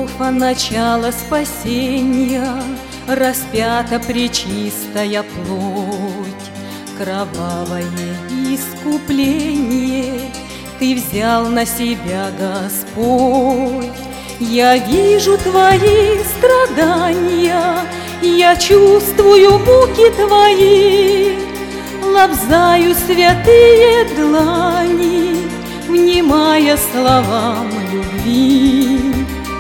Голгофа, начало спасения, распята пречистая плоть, кровавое искупление Ты взял на себя, Господь. Я вижу Твои страдания, я чувствую муки Твои, лобзаю святые длани, внимая словам любви.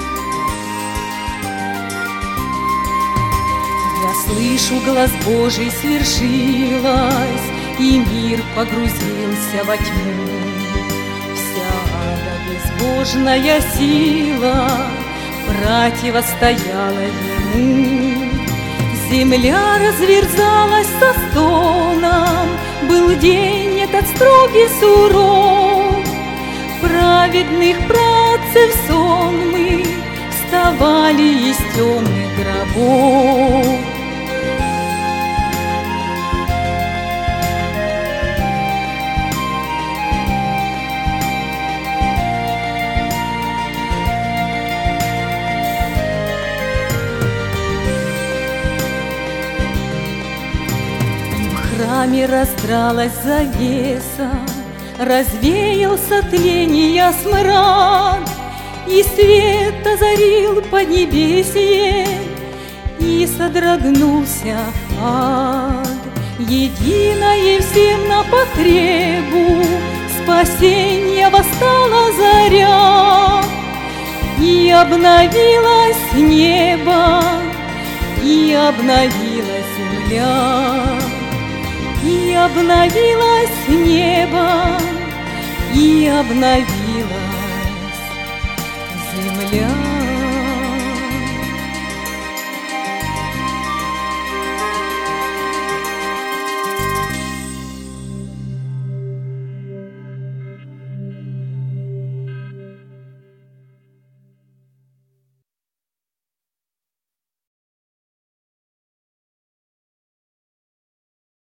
Я слышу, глаз Божий свершилось, и мир погрузился во тьму. Вся безбожная сила противостояла ему. Земля разверзалась со стоном, был день этот строгий суров. Праведных працев сон мы вставали из темных гробов. В храме раздралась завеса, развеялся тления смрад, и свет озарил поднебесье, и содрогнулся ад. Единое всем на потребу спасенья восстала заря, и обновилось небо, и обновилась земля. И обновилось небо, и обновилась земля.